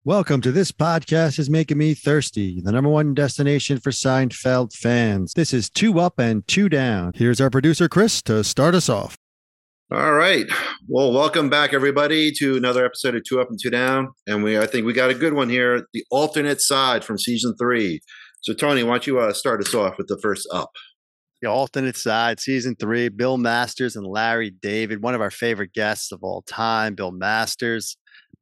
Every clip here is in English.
Welcome to This Podcast is Making Me Thirsty, the number one destination for Seinfeld fans. This is Two Up and Two Down. Here's our producer, Chris, to start us off. All right. Well, welcome back, everybody, to another episode of Two Up and Two Down. And I think we got a good one here, the alternate side from season 3. So, Tony, why don't you start us off with the first up? The alternate side, season 3, Bill Masters and Larry David, one of our favorite guests of all time, Bill Masters.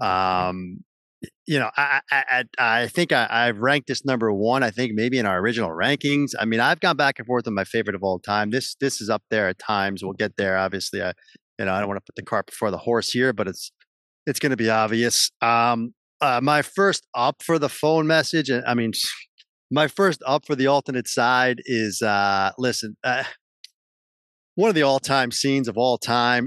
I think I've ranked this number one. I think maybe in our original rankings. I mean, I've gone back and forth on my favorite of all time. This is up there at times. We'll get there. Obviously, I don't want to put the cart before the horse here, but it's going to be obvious. My first up for the phone message, and I mean, my first up for the alternate side is one of the all-time scenes of all time.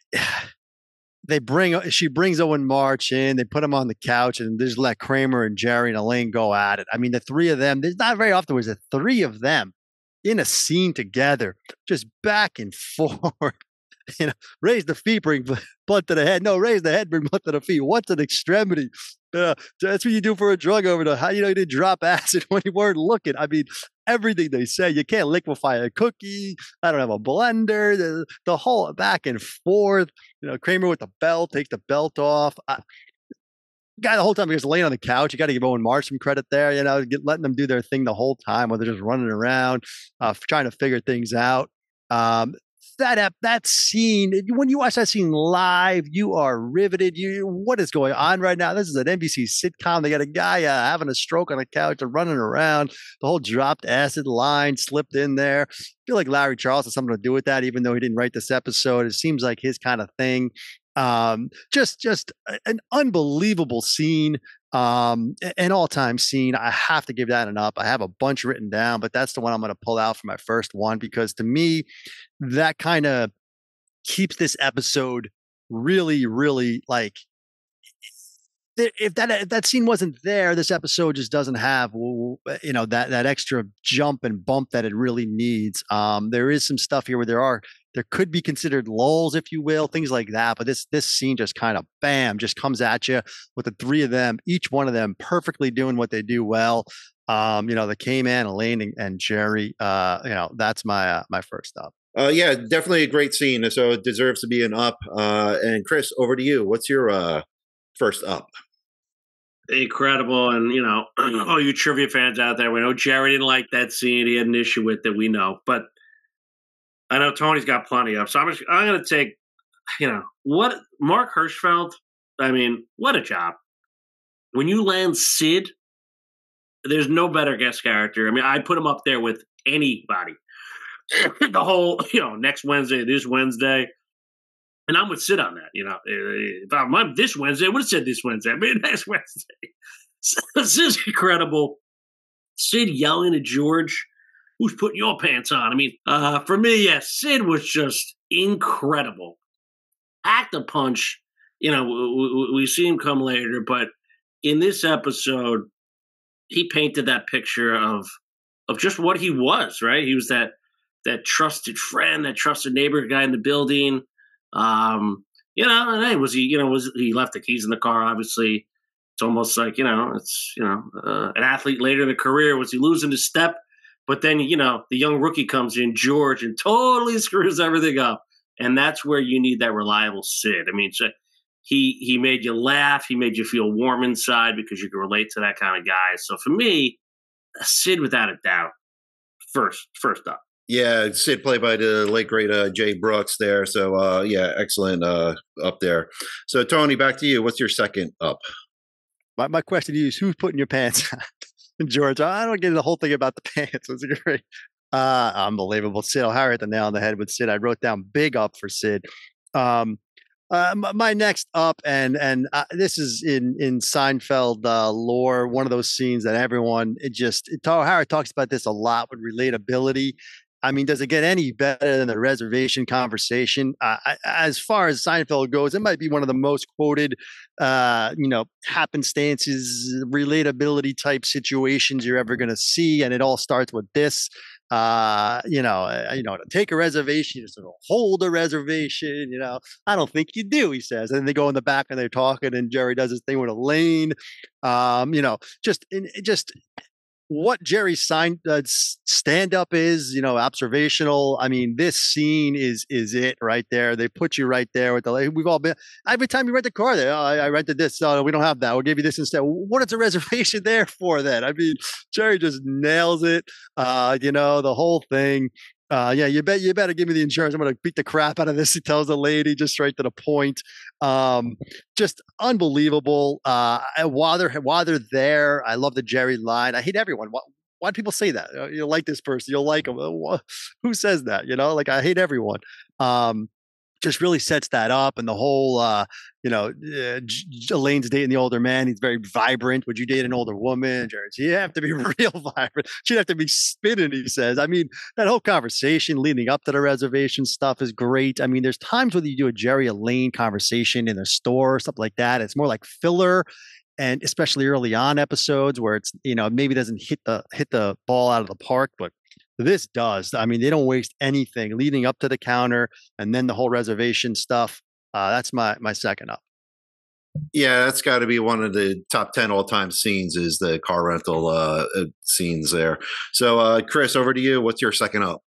She brings Owen March in, they put him on the couch and just let Kramer and Jerry and Elaine go at it. I mean, the three of them, there's not very often was the three of them in a scene together, just back and forth. Raise the feet, bring blood to the head. No, raise the head, bring blood to the feet. What's an extremity? That's what you do for a drug overdose. How you didn't drop acid when you weren't looking? I mean, everything they say. You can't liquefy a cookie. I don't have a blender. The whole back and forth. Kramer with the belt takes the belt off. Guy the whole time he was laying on the couch. You got to give Owen March some credit there. Letting them do their thing the whole time while they're just running around, trying to figure things out. That scene, when you watch that scene live, you are riveted. What is going on right now? This is an NBC sitcom. They got a guy having a stroke on the couch and running around. The whole dropped acid line slipped in there. I feel like Larry Charles has something to do with that, even though he didn't write this episode. It seems like his kind of thing. Just an unbelievable scene. An all-time scene. I have to give that an up. I have a bunch written down, but that's the one I'm going to pull out for my first one, because to me, that kind of keeps this episode really, really like, if that scene wasn't there, this episode just doesn't have, that extra jump and bump that it really needs. There is some stuff here where there could be considered lulls, if you will, things like that. But this scene just kind of bam, just comes at you with the three of them, each one of them perfectly doing what they do well. The K-Man, Elaine, and Jerry. That's my first up. Yeah, definitely a great scene. So it deserves to be an up. And Chris, over to you. What's your first up? Incredible. And, all you trivia fans out there, we know Jerry didn't like that scene. He had an issue with it. We know. But I know Tony's got plenty of. So I'm going to take, what Mark Hirschfeld, I mean, what a job. When you land Sid, there's no better guest character. I mean, I put him up there with anybody. The whole, next Wednesday, this Wednesday. And I'm with Sid on that. If I'm this Wednesday, I would have said this Wednesday. I mean, next Wednesday. So this is incredible. Sid yelling at George, "Who's putting your pants on?" I mean, for me, Sid was just incredible. Packed a punch. We see him come later, but in this episode, he painted that picture of just what he was, right? He was that trusted friend, that trusted neighbor guy in the building. And hey, was he left the keys in the car? Obviously, it's almost like, an athlete later in the career, was he losing his step? But then, the young rookie comes in, George, and totally screws everything up. And that's where you need that reliable Sid. I mean, so he made you laugh. He made you feel warm inside because you can relate to that kind of guy. So for me, Sid, without a doubt, first up. Yeah, Sid played by the late great Jay Brooks there. So excellent up there. So Tony, back to you. What's your second up? My question to you is, who's putting your pants on? George, I don't get the whole thing about the pants. It's great. Unbelievable. Sid O'Hara hit the nail on the head with Sid. I wrote down big up for Sid. My next up, and this is in Seinfeld lore, one of those scenes that everyone, O'Hara talks about this a lot with relatability. I mean, does it get any better than the reservation conversation? As far as Seinfeld goes, it might be one of the most quoted, happenstances, relatability type situations you're ever going to see. And it all starts with this. To take a reservation, you just hold a reservation. I don't think you do, he says. And then they go in the back and they're talking, and Jerry does his thing with Elaine. Just what Jerry's stand up is, observational. I mean, this scene is it right there. They put you right there with we've all been, every time you rent a car there, I rented this. We don't have that. We'll give you this instead. What is a reservation there for then? I mean, Jerry just nails it. The whole thing. You better give me the insurance. I'm going to beat the crap out of this. He tells the lady just right to the point. Just unbelievable. While they're there, I love the Jerry line. I hate everyone. Why do people say that? You like this person, you'll like him. Who says that? I hate everyone. Just really sets that up, and the whole, Elaine's dating the older man. He's very vibrant. Would you date an older woman? Jared, you have to be real vibrant. She'd have to be spinning, he says. I mean, that whole conversation leading up to the reservation stuff is great. I mean, there's times where you do a Jerry Elaine conversation in a store or something like that. It's more like filler. And especially early on episodes where it's, maybe doesn't hit the ball out of the park, but this does. I mean, they don't waste anything leading up to the counter and then the whole reservation stuff. That's my second up. Yeah, that's got to be one of the top 10 all-time scenes is the car rental scenes there. So, Chris, over to you. What's your second up?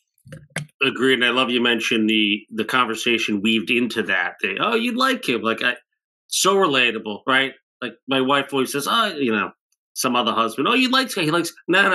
Agreed. And I love you mentioned the conversation weaved into that. You'd like him. So relatable, right? Like my wife always says, some other husband, you'd like him. He likes,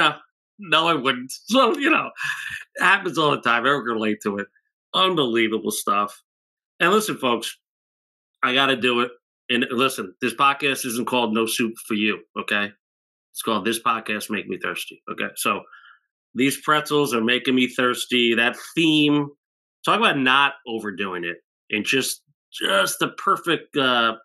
no, I wouldn't. So, it happens all the time. Everyone can relate to it. Unbelievable stuff. And listen, folks, I got to do it. And listen, this podcast isn't called No Soup for You, okay? It's called This Podcast Make Me Thirsty, okay? So these pretzels are making me thirsty. That theme, talk about not overdoing it and just the perfect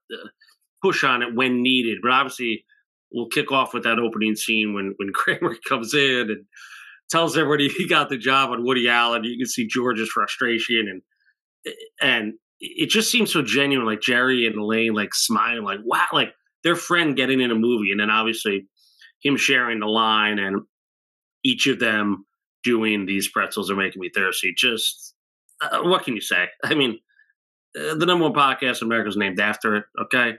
push on it when needed. But obviously, we'll kick off with that opening scene when Kramer comes in and tells everybody he got the job on Woody Allen. You can see George's frustration and it just seems so genuine, like Jerry and Elaine smiling, wow, like their friend getting in a movie, and then obviously him sharing the line and each of them doing these pretzels are making me thirsty. Just what can you say? I mean, the number one podcast in America is named after it. Okay,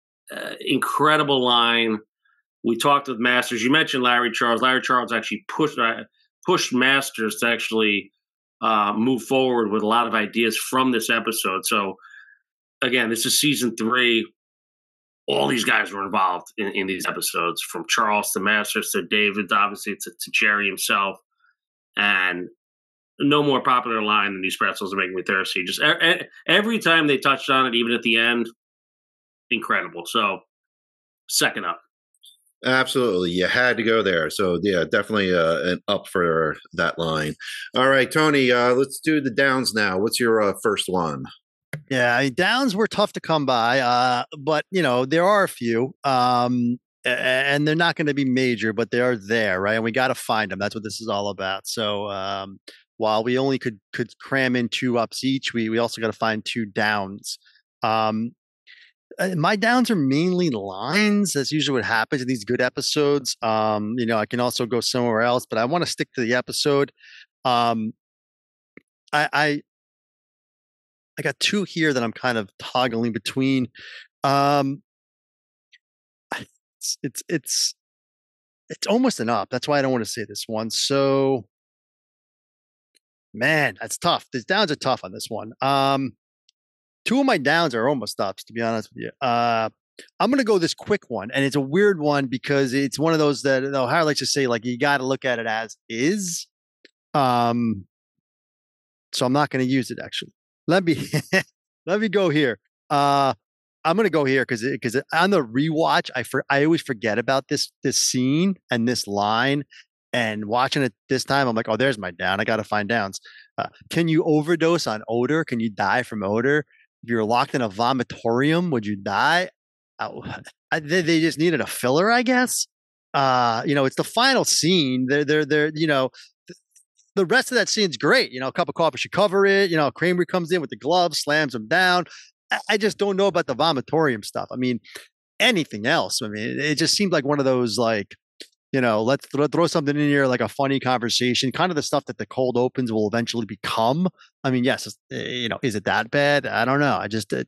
incredible line. We talked with Masters. You mentioned Larry Charles. Larry Charles actually pushed Masters to actually move forward with a lot of ideas from this episode. So, again, this is season 3. All these guys were involved in these episodes, from Charles to Masters to David, obviously to Jerry himself. And no more popular line than these pretzels are making me thirsty. Just every time they touched on it, even at the end, incredible. So, second up. Absolutely. You had to go there. So, yeah, definitely an up for that line. All right, Tony, let's do the downs now. What's your first one? Yeah, downs were tough to come by, but, there are a few. And they're not going to be major, but they are there, right? And we got to find them. That's what this is all about. So while we only could cram in 2 ups each, we also got to find 2 downs. My downs are mainly lines. That's usually what happens in these good episodes. I can also go somewhere else, but I want to stick to the episode. I got 2 here that I'm kind of toggling between. It's almost an up. That's why I don't want to say this one. So, man, that's tough. The downs are tough on this one. 2 of my downs are almost ups, to be honest with you. I'm going to go this quick one, and it's a weird one because it's one of those that O'Hara likes to say, you got to look at it as is. So I'm not going to use it, actually. Let me go here. I'm going to go here because on the rewatch, I always forget about this scene and this line, and watching it this time, I'm like, oh, there's my down. I got to find downs. Can you overdose on odor? Can you die from odor? If you're locked in a vomitorium, would you die? They just needed a filler, I guess. It's the final scene. They're the rest of that scene's great. A cup of coffee should cover it. Kramer comes in with the gloves, slams him down. I just don't know about the vomitorium stuff. I mean, anything else. I mean, it just seemed like one of those let's throw something in here like a funny conversation, kind of the stuff that the cold opens will eventually become. I mean, yes, is it that bad? I don't know.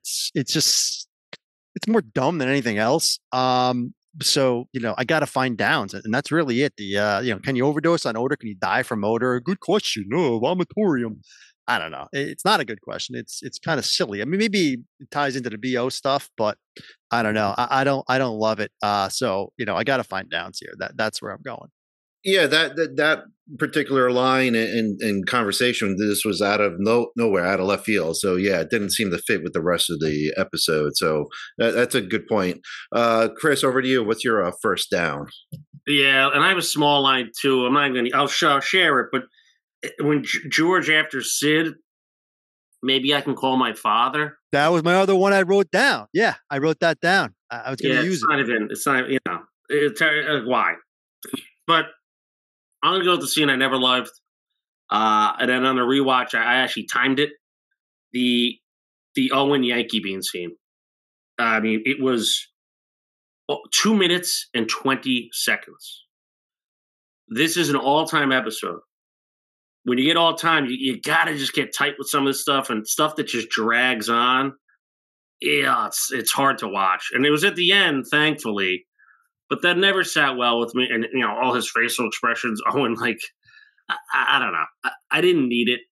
It's more dumb than anything else. So I got to find downs, and that's really it. Can you overdose on odor? Can you die from odor? Good question. No, vomitorium. I don't know. It's not a good question. It's kind of silly. I mean, maybe it ties into the BO stuff, but I don't know. I don't love it. So I got to find downs here. That's where I'm going. Yeah, that particular line and conversation, this was out of nowhere, out of left field. So yeah, it didn't seem to fit with the rest of the episode. So that's a good point. Chris, over to you. What's your first down? Yeah, and I have a small line too. I'm not going to. I'll share it, but when George after Sid, maybe I can call my father. That was my other one I wrote down. Yeah, I wrote that down. I was going to use it. It's not. It's why, but. I'm going to go with the scene I never loved. And then on the rewatch, I actually timed it. The Owen Yankee Bean scene. I mean, it was 2 minutes and 20 seconds. This is an all-time episode. When you get all-time, you got to just get tight with some of this stuff, and stuff that just drags on. Yeah, it's hard to watch. And it was at the end, thankfully. But that never sat well with me. And, all his facial expressions, Owen, I don't know. I didn't need it.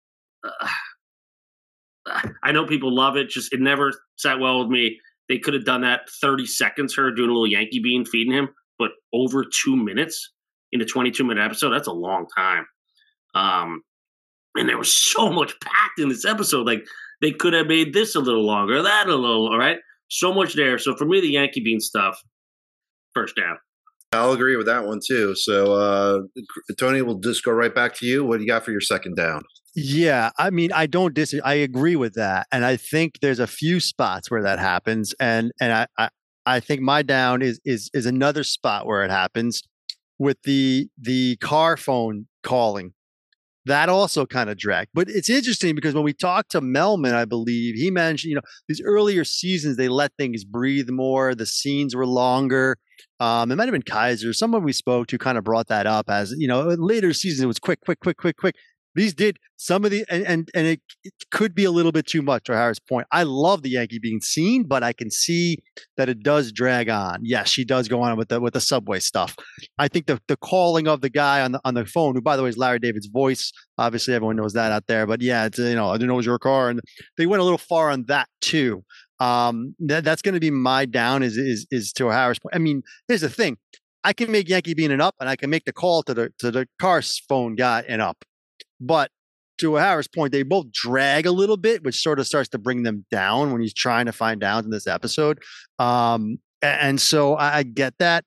I know people love it. Just, it never sat well with me. They could have done that 30 seconds, her doing a little Yankee Bean feeding him. But over 2 minutes in a 22-minute episode, that's a long time. And there was so much packed in this episode. Like, they could have made this a little longer, that a little, all right? So much there. So for me, the Yankee Bean stuff, first down. I'll agree with that one too. So, Tony, we'll just go right back to you. What do you got for your second down? Yeah, I mean, I don't disagree. I agree with that, and I think there's a few spots where that happens, and I think my down is another spot where it happens with the car phone calling. That also kind of dragged. But it's interesting because when we talked to Melman, I believe he mentioned, these earlier seasons, they let things breathe more. The scenes were longer. It might have been Kaiser. Someone we spoke to kind of brought that up as, later seasons, it was quick. These did some of the, and it could be a little bit too much, to Harris' point. I love the Yankee being seen, but I can see that it does drag on. Yes, she does go on with the subway stuff. I think the calling of the guy on the phone, who by the way is Larry David's voice. Obviously, everyone knows that out there. But yeah, it's I didn't know it was your car, and they went a little far on that too. That's going to be my down. Is to Harris' point. I mean, here's the thing: I can make Yankee being an up, and I can make the call to the car phone guy an up. But to Harris' point, they both drag a little bit, which sort of starts to bring them down when he's trying to find downs in this episode. And so I get that.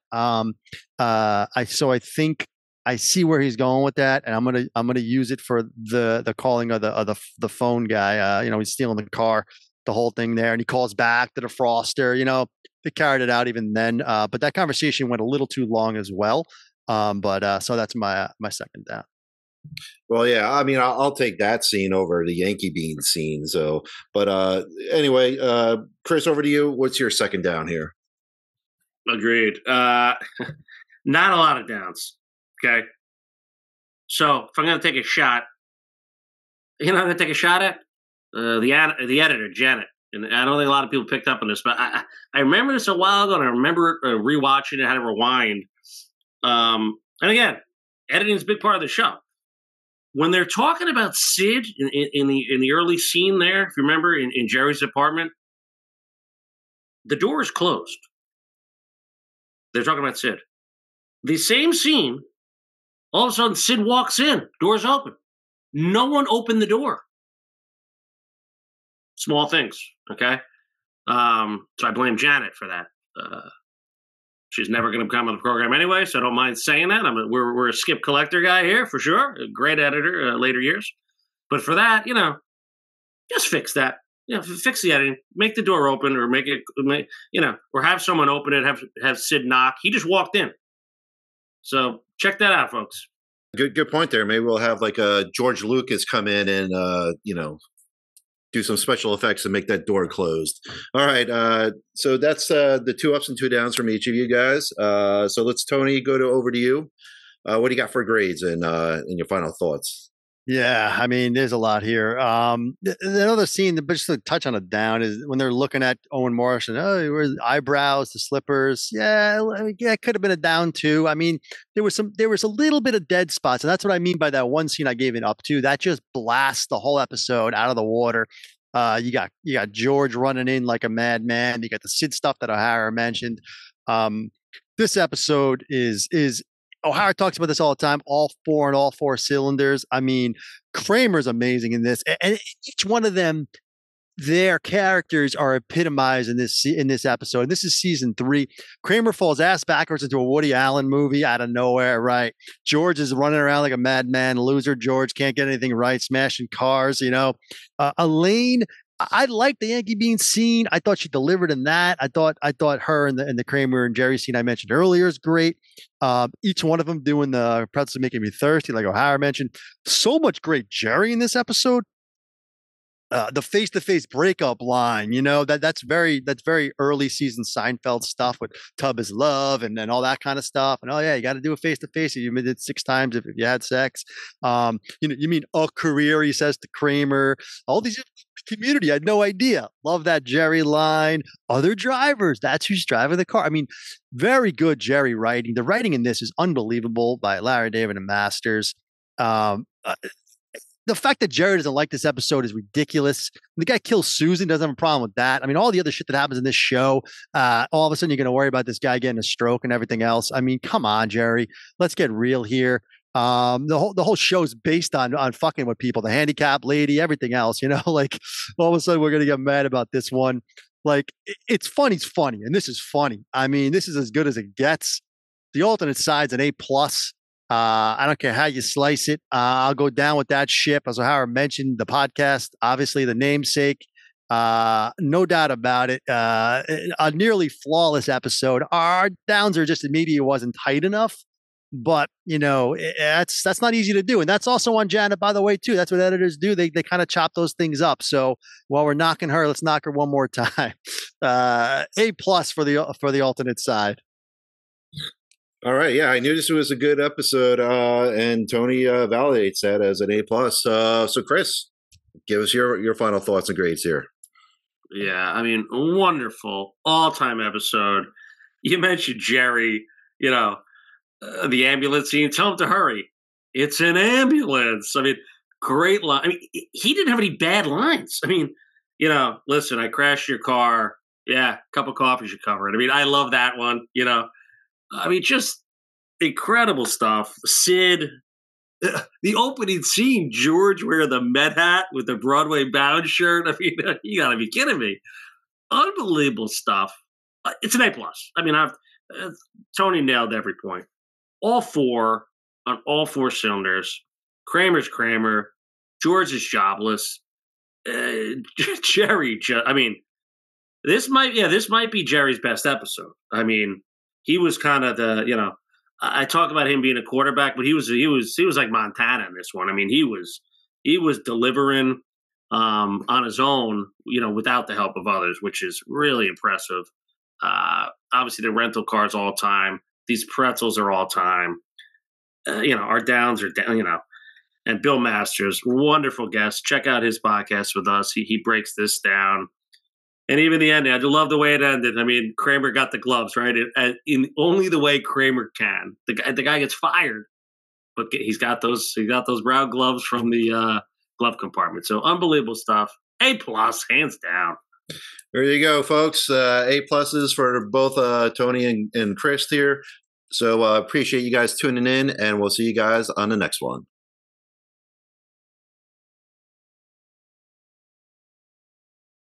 I think I see where he's going with that, and I'm gonna use it for the calling of the phone guy. He's stealing the car, the whole thing there, and he calls back to the Froster. They carried it out even then, but that conversation went a little too long as well. So that's my second down. Well, yeah, I mean, I'll take that scene over the Yankee Bean scene. So, but anyway, Chris, over to you. What's your second down here? Agreed. Not a lot of downs. Okay. So if I'm going to take a shot, I'm going to take a shot at the editor, Janet. And I don't think a lot of people picked up on this, but I remember this a while ago, and I remember rewatching it, had to rewind. And again, editing is a big part of the show. When they're talking about Sid in the early scene there, if you remember, in Jerry's apartment, the door is closed. They're talking about Sid. The same scene, all of a sudden Sid walks in, door's open. No one opened the door. Small things, okay? So I blame Janet for that. She's never going to come on the program anyway, so I don't mind saying that. We're a Skip Collector guy here, for sure. A great editor later years. But for that, just fix that. Fix the editing. Make the door open, or or have someone open it, have Sid knock. He just walked in. So check that out, folks. Good point there. Maybe we'll have like George Lucas come in and, do some special effects and make that door closed. All right. So that's the 2 ups and 2 downs from each of you guys. So let's, Tony, over to you. What do you got for grades and your final thoughts? Yeah, I mean, there's a lot here. The other scene, but just to touch on a down, is when they're looking at Owen Marsh and where's the eyebrows, the slippers. Yeah, it could have been a down too. I mean, there was a little bit of dead spots, and that's what I mean by that one scene I gave it up to. That just blasts the whole episode out of the water. You got George running in like a madman. You got the Sid stuff that O'Hara mentioned. This episode is O'Hara talks about this all the time, all four cylinders. I mean, Kramer's amazing in this. And each one of them, their characters are epitomized in this episode. This is season 3. Kramer falls ass backwards into a Woody Allen movie out of nowhere, right? George is running around like a madman. Loser George can't get anything right, smashing cars, Elaine, I liked the Yankee Bean scene. I thought she delivered in that. I thought her and the Kramer and Jerry scene I mentioned earlier is great. Each one of them doing the pretzels making me thirsty, like O'Hara mentioned. So much great Jerry in this episode. The face-to-face breakup line, that's very early season Seinfeld stuff with Tub is love and all that kind of stuff. And you got to do a face-to-face. You did it 6 times if you had sex. You mean a career? He says to Kramer. All these community, I had no idea. Love that Jerry line. Other drivers, that's who's driving the car. I mean, very good Jerry writing. The writing in this is unbelievable by Larry David and Masters. The fact that Jerry doesn't like this episode is ridiculous. The guy kills Susan, doesn't have a problem with that. I mean, all the other shit that happens in this show, all of a sudden you're going to worry about this guy getting a stroke and everything else. I mean, come on, Jerry. Let's get real here. The whole show is based on fucking with people, the handicap lady, everything else, like all of a sudden we're going to get mad about this one. Like it's funny. And this is funny. I mean, this is as good as it gets. The alternate side's an A+. I don't care how you slice it. I'll go down with that ship. As O'Hara mentioned, the podcast, obviously the namesake, no doubt about it. A nearly flawless episode. Our downs are just maybe it wasn't tight enough. But that's not easy to do, and that's also on Janet, by the way, too. That's what editors do; they kind of chop those things up. So while we're knocking her, let's knock her one more time. A+ for the alternate side. All right, yeah, I knew this was a good episode, and Tony validates that as an A+. So Chris, give us your final thoughts and grades here. Yeah, I mean, wonderful all-time episode. You mentioned Jerry, the ambulance scene. Tell him to hurry. It's an ambulance. I mean, great line. I mean, he didn't have any bad lines. I mean, listen, I crashed your car. Yeah, cup of coffee should cover it. I mean, I love that one. I mean, just incredible stuff. Sid, the opening scene, George wearing the Met hat with the Broadway Bound shirt. I mean, you got to be kidding me. Unbelievable stuff. It's an A+. I mean, Tony nailed every point. All 4 on all 4 cylinders. Kramer's Kramer. George is jobless. Jerry, I mean, this might be Jerry's best episode. I mean, he was kind of the, I talk about him being a quarterback, but he was like Montana in this one. I mean, he was delivering on his own, without the help of others, which is really impressive. Obviously, the rental cars all time. These pretzels are all time. Our downs are down. And Bill Masters, wonderful guest. Check out his podcast with us. He breaks this down. And even the ending, I love the way it ended. I mean, Kramer got the gloves, right? In only the way Kramer can. The guy gets fired, but he's got those brown gloves from the glove compartment. So unbelievable stuff. A+, hands down. There you go, folks. A+ for both Tony and Chris here. So appreciate you guys tuning in, and we'll see you guys on the next one.